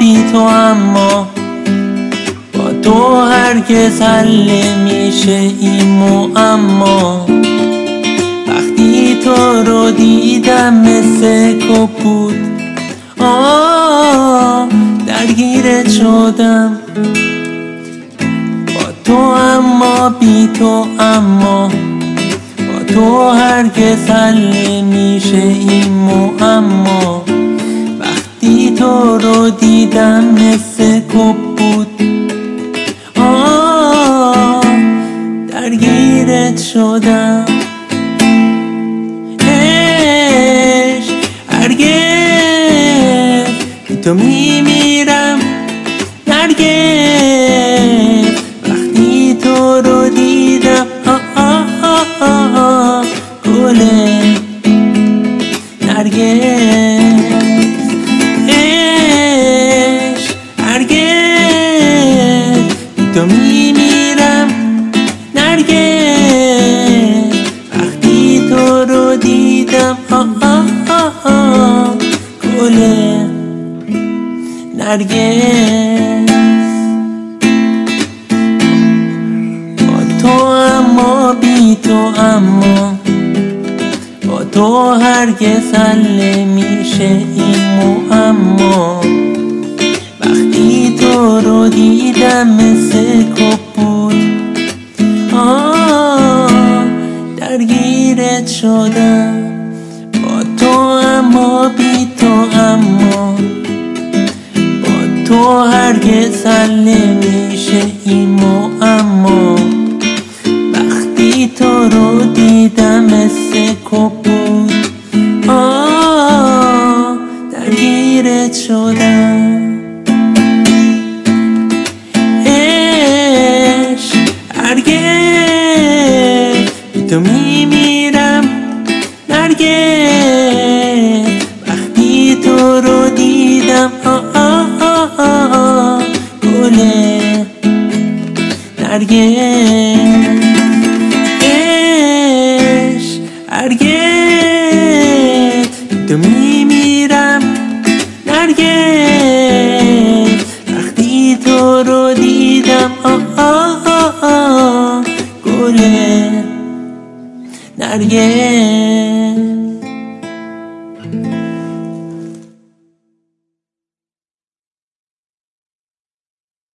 بی تو، اما با تو هرگز حل نمیشه این معما. وقتی تو رو دیدم مثل کپود درگیرت شدم. با تو اما بی تو، اما با تو هرگز حل نمیشه این معما. وقتی تو رو دیدم مثل کپود درگیرت شدم. هرگز بی تو میمیرم، هرگز وقتی تو رو دیدم گله نرگس. هرگز بی تو میمیرم، نرگس وقتی تو رو دیدم گله نرگس. با تو اما بی تو، اما با تو هرگز حل نمیشه این معما. وقتی تو رو دیدم مثل کپود درگیرت شدم. با تو اما بی تو، اما با تو هرگز حل نمیشه این معما. وقتی تو رو دیدم مثل کپود درگیرت شدم. هرگز بی تو میمیرم، نرگس وقتی تو رو دیدم گله نرگس. هرگز بی تو میمیرم، نرگس وقتی تو رو دیدم گله نرگس.